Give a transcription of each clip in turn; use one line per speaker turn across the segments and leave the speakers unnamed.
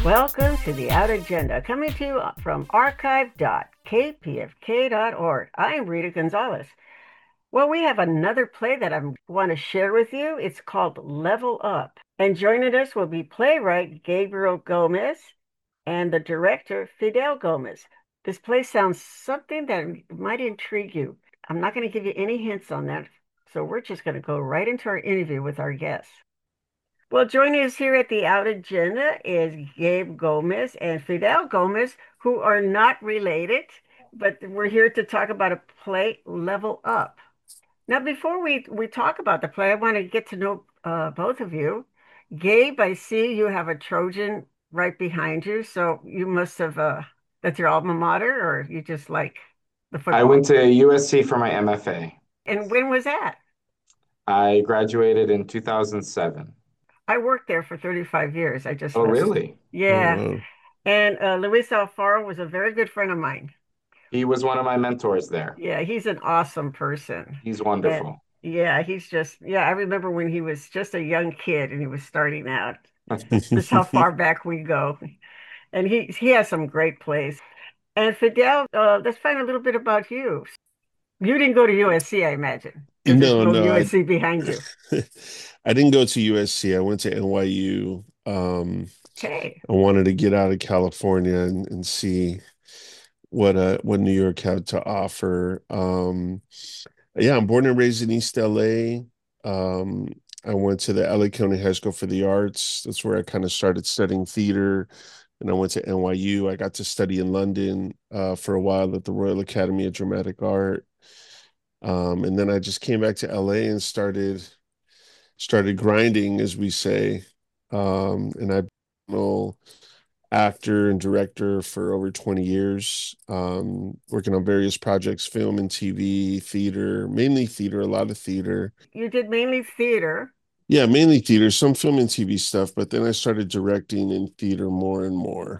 Welcome to the Out Agenda, coming to you from archive.kpfk.org. I'm Rita Gonzalez. Well, we have another play that I want to share with you. It's called Level Up. And joining us will be playwright Gabriel Gomez and the director Fidel Gomez. This play sounds something that might intrigue you. I'm not going to give you any hints on that, so we're just going to go right into our interview with our guests. Well, joining us here at the Out Agenda is Gabe Gomez and Fidel Gomez, who are not related, but we're here to talk about a play, Level Up. Now, before we talk about the play, I want to get to know both of you. Gabe, I see you have a Trojan right behind you, so you must have, that's your alma mater, or you just like the
I
football?
went to USC for my MFA.
And when was that?
I graduated in 2007.
I worked there for 35 years. I just
Oh,
left.
really?
Oh,
Yeah.
wow.
And Luis Alfaro was a very good friend of mine.
He was one of my mentors there.
Yeah, he's an awesome person.
He's
And
wonderful.
yeah, he's just, yeah, I remember when he was just a young kid and he was starting out. This is how far back we go. And he has some great plays. And Fidel, let's find a little bit about you. You didn't go to USC, I imagine, because there's
No,
no
no,
USC behind you.
I didn't go to USC. I went to NYU.
Okay.
I wanted to get out of California and see what New York had to offer. Yeah, I'm born and raised in East LA. Um, I went to the LA County High School for the Arts. That's where I kind of started studying theater. And I went to NYU. I got to study in London for a while at the Royal Academy of Dramatic Art. And then I just came back to LA and started grinding, as we say. And I've been an actor and director for over 20 years, working on various projects, film and TV, theater, mainly theater, a lot of theater.
You did mainly theater.
Yeah, mainly theater, some film and TV stuff, but then I started directing in theater more and more.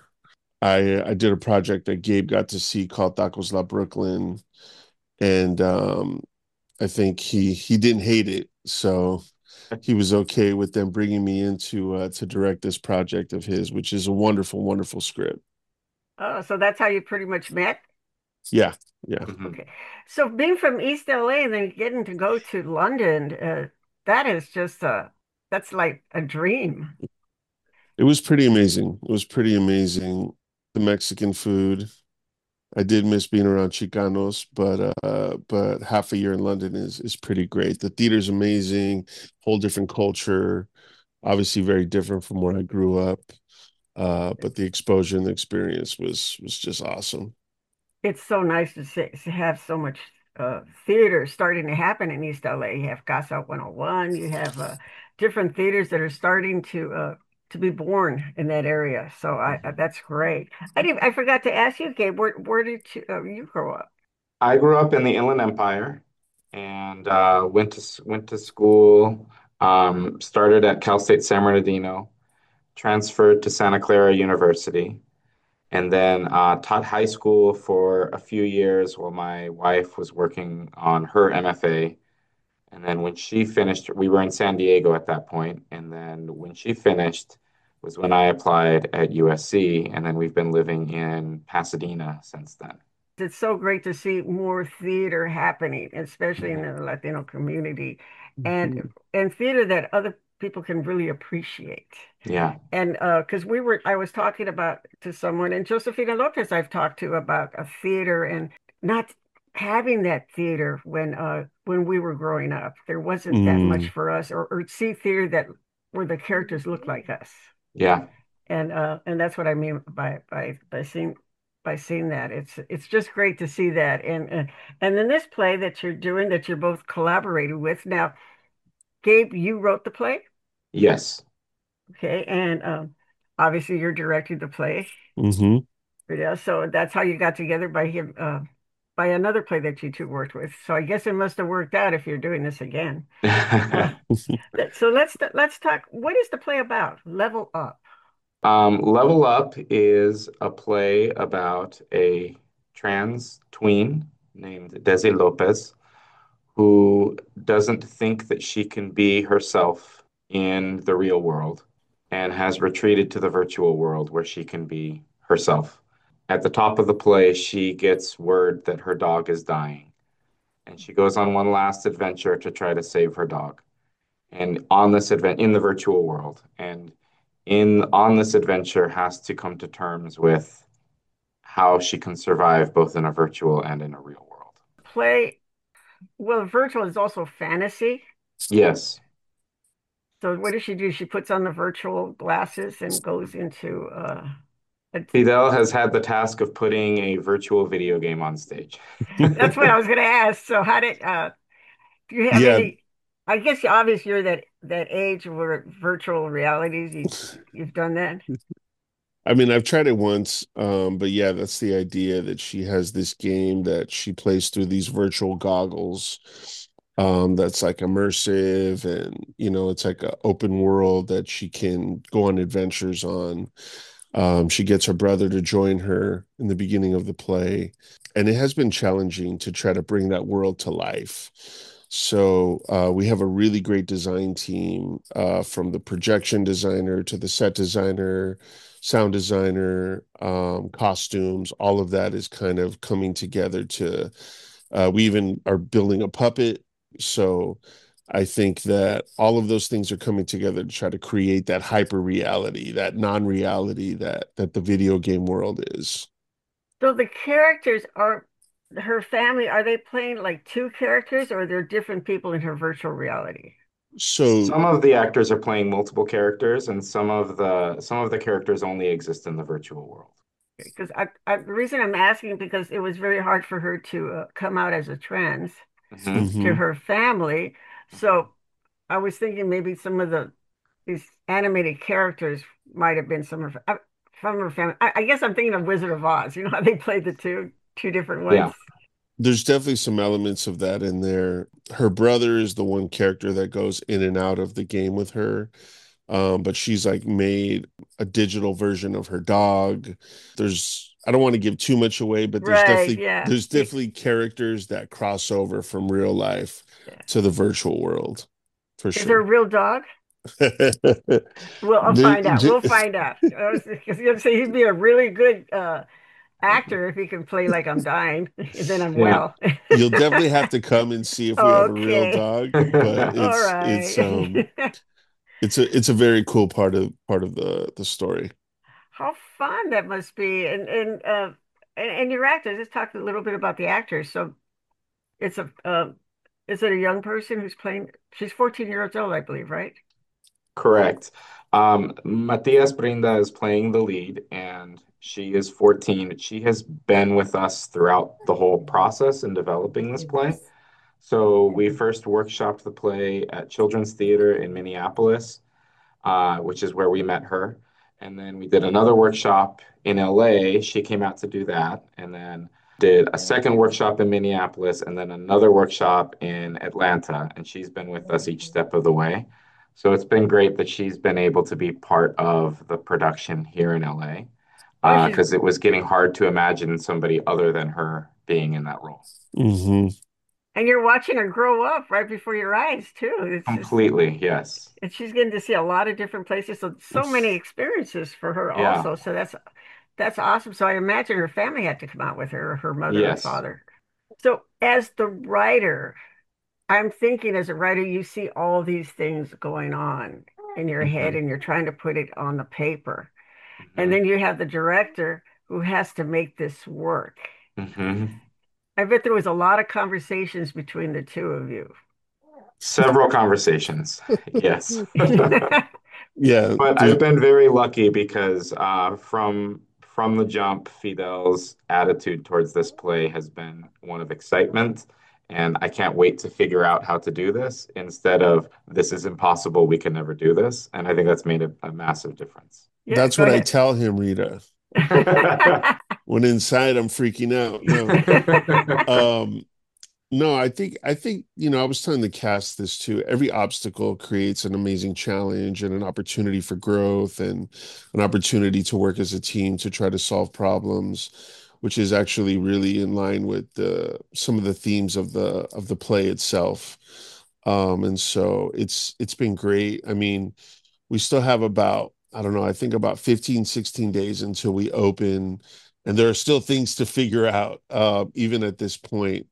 I did a project that Gabe got to see called Tacos La Brooklyn, and I think he didn't hate it, so he was okay with them bringing me in to direct this project of his, which is a wonderful, wonderful script.
Oh, so that's how you pretty much met?
Yeah, yeah.
Mhm.
Okay. So being from East LA and then getting to go to London, that is just that's like a dream.
It was pretty amazing. It was pretty amazing. The Mexican food. I did miss being around Chicanos, but half a year in London is pretty great. The theater's amazing, whole different culture, obviously very different from where I grew up. But the exposure and the experience was just awesome.
It's so nice to have so much theater starting to happen in East LA. You have Casa 101, you have different theaters that are starting to be born in that area. So
Mhm.
that's great. I forgot to ask you, Gabe, where did you grow up?
I grew up in the Inland Empire and went to school. Started at Cal State San Bernardino, transferred to Santa Clara University, and then taught high school for a few years while my wife was working on her MFA. And then when she finished, we were in San Diego at that point. And then when she finished was when I applied at USC. And then we've been living in Pasadena since then.
It's so great to see more theater happening, especially in
Mhm.
the Latino community, and
Mhm.
and theater that other people can really appreciate.
Yeah.
And because I was talking about to someone, and Josefina Lopez, I've talked to about a theater and not having that theater when we were growing up. There wasn't that much
Mm.
for us, or see theater that where the characters look like us,
Yeah.
and that's what I mean by seeing that. It's just great to see that, and then this play that you're doing that you're both collaborating with now. Gabe, you wrote the play,
Yes.
okay, and obviously you're directing the play.
Hmm.
Yeah, so that's how you got together by him by another play that you two worked with. So I guess it must have worked out if you're doing this again. Uh, so let's talk. What is the play about? Level Up.
Level Up is a play about a trans tween named Desi Lopez who doesn't think that she can be herself in the real world. and has retreated to the virtual world where she can be herself. At the top of the play, she gets word that her dog is dying, and she goes on one last adventure to try to save her dog. And on this event in the virtual world, and in on this adventure has to come to terms with how she can survive both in a virtual and in a real world.
Play, well, virtual is also fantasy.
Yes,
So what does she do? She puts on the virtual glasses and goes into a,
Fidel has had the task of putting a virtual video game on stage.
that's what I was going to ask. So how did do you have
Yeah,
any? I guess obviously you're that age where virtual realities you've done that.
I mean, I've tried it once, but yeah, that's the idea that she has this game that she plays through these virtual goggles, that's like immersive and it's like an open world that she can go on adventures on. She gets her brother to join her in the beginning of the play, and it has been challenging to try to bring that world to life. So we have a really great design team, from the projection designer to the set designer, sound designer, costumes. All of that is kind of coming together to. We even are building a puppet. So I think that all of those things are coming together to try to create that hyper reality, that non-reality that the video game world is.
So the characters are her family. Are they playing like two characters, or are there different people in her virtual reality?
So
Some of the actors are playing multiple characters, and some of the characters only exist in the virtual world.
Because the reason I'm asking because it was very hard for her to come out as a trans
Hmm.
to
mhm.
her family. So I was thinking maybe some of these animated characters might have been some of from her family. I guess I'm thinking of Wizard of Oz. You know how they played the two different ones.
Yeah,
There's definitely some elements of that in there. Her brother is the one character that goes in and out of the game with her. But she's like made a digital version of her dog. I don't want to give too much away, but
Right? Yeah.
there's definitely characters that cross over from real life
Yeah.
to the virtual world for
Is there a
sure.
real dog? Well, I'll find out. We'll find out. I was gonna say he'd be a really good actor if he can play like I'm dying and then I'm
yeah.
well.
You'll definitely have to come and see if we have a real
Okay.
dog, but
All right.
it's a very cool part of the story.
How fun that must be. And your actors, let's talk a little bit about the actors. So it's a is it a young person who's playing? She's 14 years old, I believe, right?
Correct. Matias Brinda is playing the lead, and she is 14. She has been with us throughout the whole process in developing this play. So we first workshopped the play at Children's Theater in Minneapolis, which is where we met her. And then we did another workshop in LA. She came out to do that. And then did a second workshop in Minneapolis and then another workshop in Atlanta. And she's been with us each step of the way. So it's been great that she's been able to be part of the production here in LA,
Oh, she's
because it was getting hard to imagine somebody other than her being in that role.
Hmm.
and you're watching her grow up right before your eyes too. It's just
Completely, yes.
and she's getting to see a lot of different places. So many experiences for her
Yeah,
also. So that's awesome. So I imagine her family had to come out with her, her mother and
yes.
father. So as the writer, I'm thinking as a writer, you see all these things going on in your head
Hmm.
and you're trying to put it on the paper. And
Hmm.
then you have the director who has to make this work.
Hmm.
I bet there was a lot of conversations between the two of you.
Several conversations, yes.
Yeah,
But I've been very lucky because from the jump, Fidel's attitude towards this play has been one of excitement, and I can't wait to figure out how to do this instead of this is impossible, we can never do this. And I think that's made a massive difference.
Yeah,
that's
go
what I
ahead.
tell him, Rita. When inside I'm freaking out. No. Um, No, I think, I was telling the cast this too. Every obstacle creates an amazing challenge and an opportunity for growth and an opportunity to work as a team to try to solve problems, which is actually really in line with some of the themes of the play itself. And so it's been great. I mean, we still have about I don't know, I think about 15, 16 days until we open. And there are still things to figure out, even at this point.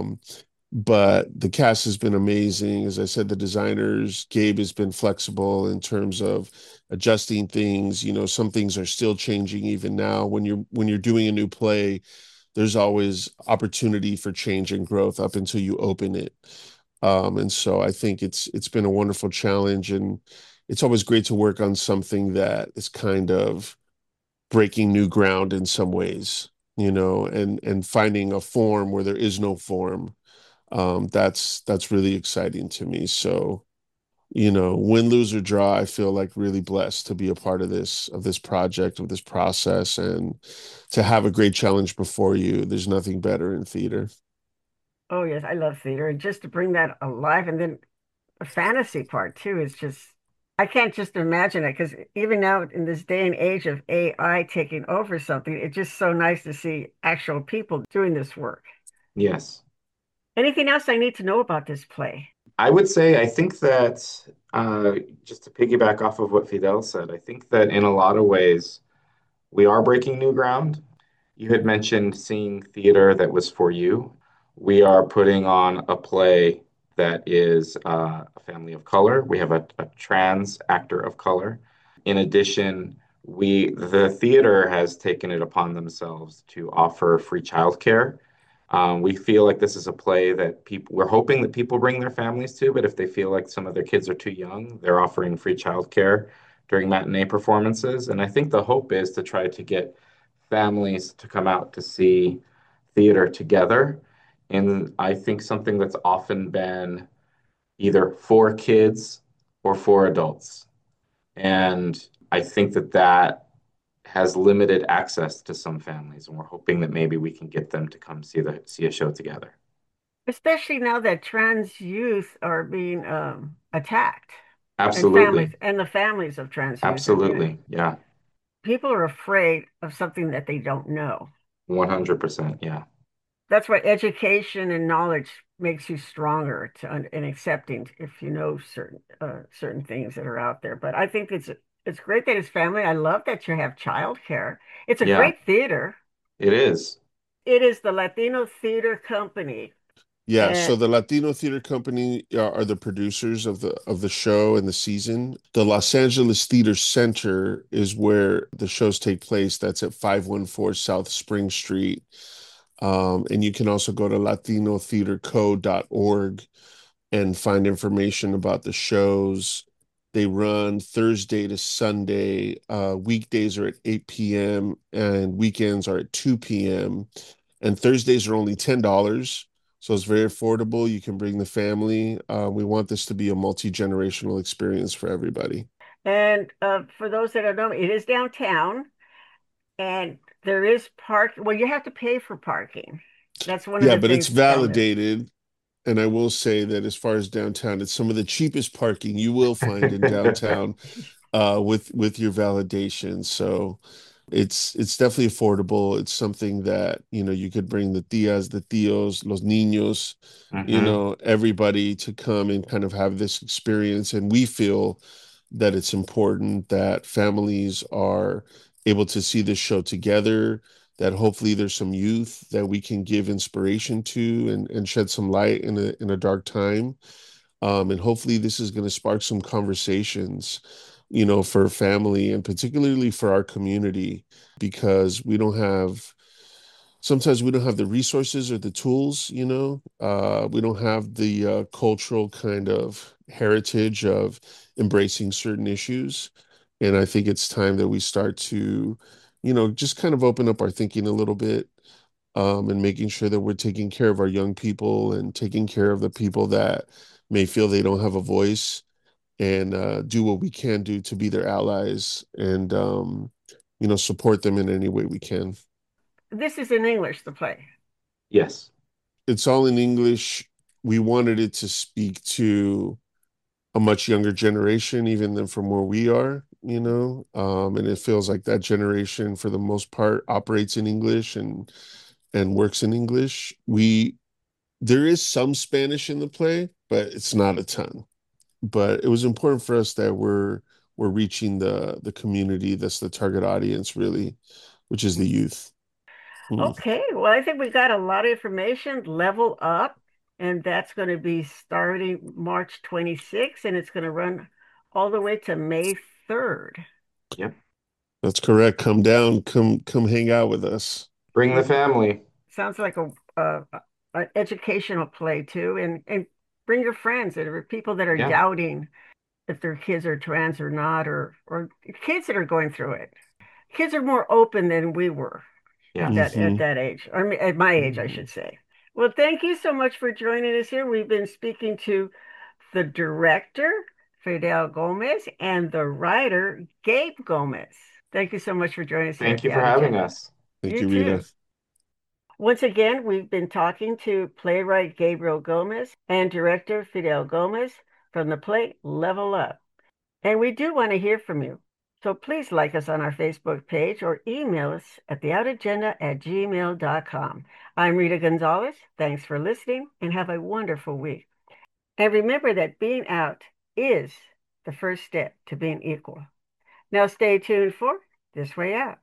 But the cast has been amazing. As I said, the designers, Gabe has been flexible in terms of adjusting things. You know, some things are still changing even now. When you're doing a new play, there's always opportunity for change and growth up until you open it. And so I think it's been a wonderful challenge, and it's always great to work on something that is kind of breaking new ground in some ways, and finding a form where there is no form. That's really exciting to me. So, win, lose, or draw, I feel like really blessed to be a part of this project, of this process, and to have a great challenge before you. There's nothing better in theater.
Oh yes, I love theater, and just to bring that alive, and then the fantasy part too is just I can't just imagine it because even now in this day and age of AI taking over something, it's just so nice to see actual people doing this work.
Yes.
Anything else I need to know about this play?
I would say, I think that just to piggyback off of what Fidel said, I think that in a lot of ways, we are breaking new ground. You had mentioned seeing theater that was for you. We are putting on a play that is a family of color. We have a trans actor of color. In addition, the theater has taken it upon themselves to offer free childcare. We feel like this is a play that we're hoping that people bring their families to, but if they feel like some of their kids are too young, they're offering free childcare during matinee performances. And I think the hope is to try to get families to come out to see theater together. And I think something that's often been either for kids or for adults. And I think that that has limited access to some families, and we're hoping that maybe we can get them to come see a show together.
Especially now that trans youth are being attacked
Absolutely.
and the families of trans youth and
Absolutely. Yeah.
people are afraid of something that they don't know.
100%. Yeah.
That's why education and knowledge makes you stronger in accepting if you know certain things that are out there. But I think it's great that it's family. I love that you have childcare. It's a
Yeah,
great theater.
it is.
It is the Latino Theater Company.
Yeah,
And
so the Latino Theater Company are the producers of the show and the season. The Los Angeles Theater Center is where the shows take place. That's at 514 South Spring Street. And you can also go to latinotheaterco.org and find information about the shows. They run Thursday to Sunday. Weekdays are at 8 p.m. and weekends are at 2 p.m. And Thursdays are only $10. So it's very affordable. You can bring the family. We want this to be a multi-generational experience for everybody.
for those that don't know, it is downtown, and there is park. Well, you have to pay for parking. That's one of
Yeah,
the
but it's
things down there.
validated. And I will say that as far as downtown, it's some of the cheapest parking you will find in downtown, with your validation. So it's definitely affordable. It's something that, you could bring the tias, the tios, los niños,
Hmm.
everybody to come and kind of have this experience. And we feel that it's important that families are able to see this show together, that hopefully there's some youth that we can give inspiration to and shed some light in a dark time. And hopefully this is going to spark some conversations, for family and particularly for our community, because sometimes we don't have the resources or the tools, we don't have the cultural kind of heritage of embracing certain issues. And I think it's time that we start to, just kind of open up our thinking a little bit, and making sure that we're taking care of our young people and taking care of the people that may feel they don't have a voice, and do what we can do to be their allies and, support them in any way we can.
This is in English, the play.
Yes.
It's all in English. We wanted it to speak to a much younger generation, even than from where we are, and it feels like that generation, for the most part, operates in English and works in English. There is some Spanish in the play, but it's not a ton. But it was important for us that we're we're reaching the community that's the target audience really, which is the youth. Mm.
Okay, well, I think we got a lot of information. Level Up, and that's going to be starting March 26th, and it's going to run all the way to May 3rd.
Yep.
That's correct. Come down, come hang out with us.
Bring the
It
family.
sounds like an educational play too, and bring your friends or people that are
Yeah.
doubting if their kids are trans or not, or kids that are going through it. Kids are more open than we were
Yeah.
at
Hmm.
that age, or at my age, I should say. Well, thank you so much for joining us here. We've been speaking to the director, Fidel Gomez, and the writer, Gabe Gomez. Thank you so much for joining us here
Thank
at
you
the
for
Out
having
Agenda.
us.
Thank
You
you, Rita.
too. Once again, we've been talking to playwright Gabriel Gomez and director Fidel Gomez from the play Level Up. And we do want to hear from you. So please like us on our Facebook page or email us at theoutagenda@gmail.com. I'm Rita Gonzalez. Thanks for listening and have a wonderful week. And remember that being out is the first step to being equal. Now stay tuned for This Way Out.